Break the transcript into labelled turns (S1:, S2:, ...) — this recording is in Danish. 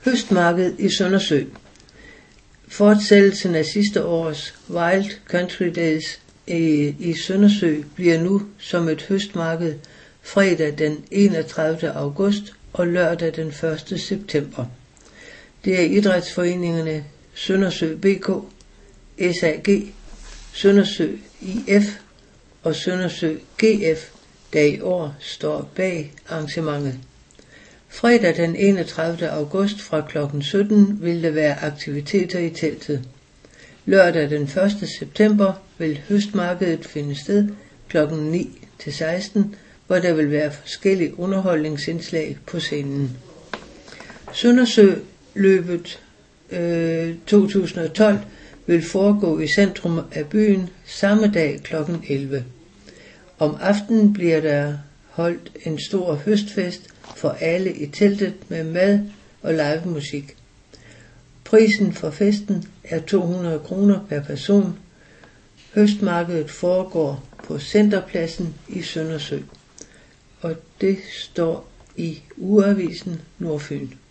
S1: Høstmarked i Søndersø. Fortsættelsen af sidste års Wild Country Days i Søndersø bliver nu som et høstmarked fredag den 31. august og lørdag den 1. september. Det er idrætsforeningerne Søndersø BK, SAG, Søndersø IF og Søndersø GF, der i år står bag arrangementet. Fredag den 31. august fra kl. 17 vil der være aktiviteter i teltet. Lørdag den 1. september vil høstmarkedet finde sted kl. 9 til 16, hvor der vil være forskellige underholdningsindslag på scenen. Søndersø løbet 2012 vil foregå i centrum af byen samme dag kl. 11. Om aftenen bliver der holdt en stor høstfest for alle i teltet med mad og live musik. Prisen for festen er 200 kroner per person. Høstmarkedet foregår på Centerpladsen i Søndersø, og det står i Ugeavisen Nordfyn.